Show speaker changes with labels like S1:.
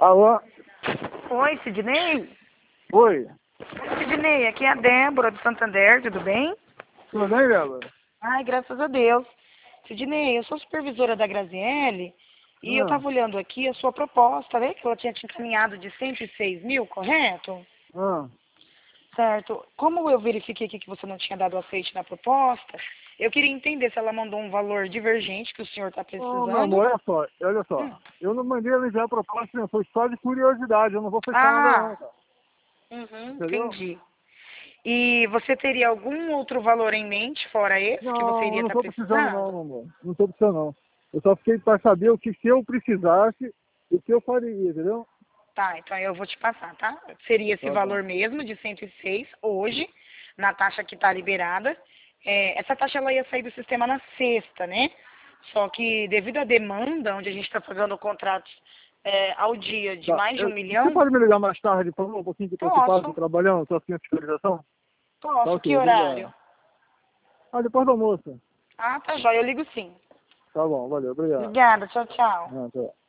S1: Alô?
S2: Oi, Sidney?
S1: Oi.
S2: Sidney, aqui é a Débora do Santander, tudo bem?
S1: Tudo bem, Débora?
S2: Ai, graças a Deus. Sidney, eu sou supervisora da Graziele e eu
S1: Ah,
S2: estava olhando aqui a sua proposta, né? Que ela tinha te encaminhado de 106 mil, correto?
S1: ah.
S2: Certo. Como eu verifiquei aqui que você não tinha dado aceite na proposta, eu queria entender se ela mandou um valor divergente que o senhor está
S1: Ô, meu
S2: precisando.
S1: amor, olha só.
S2: Hum.
S1: Eu não mandei ela enviar a proposta, não. Foi só de curiosidade. Eu não vou fechar nada, não,
S2: Ah,
S1: cara. Entendeu?
S2: entendi. E você teria algum outro valor em mente, fora esse, que você
S1: Não, eu
S2: iria
S1: não
S2: estar
S1: tô precisando,
S2: precisando?
S1: não, meu amor. Não tô precisando, não. Eu só fiquei para saber o que, se eu precisasse, o que eu faria, entendeu?
S2: Tá, então eu vou te passar, tá? Seria esse
S1: Tá bom.
S2: valor mesmo, de 106 hoje, na taxa que está liberada. Essa taxa ela ia sair do sistema na sexta, né? Só que devido à demanda, onde a gente está pagando contratos ao dia de
S1: Tá.
S2: mais de 1
S1: Você
S2: milhão,
S1: pode me ligar mais tarde, por favor, um pouquinho que eu tô ocupado, tô
S2: posso,
S1: trabalhando, tô aqui na fiscalização? Tá
S2: posso, que
S1: ok,
S2: horário?
S1: obrigado. Ah, depois do almoço.
S2: Ah, tá jóia, eu ligo sim.
S1: Tá bom, valeu, obrigado.
S2: Obrigada, tchau, tchau.
S1: Ah, tá.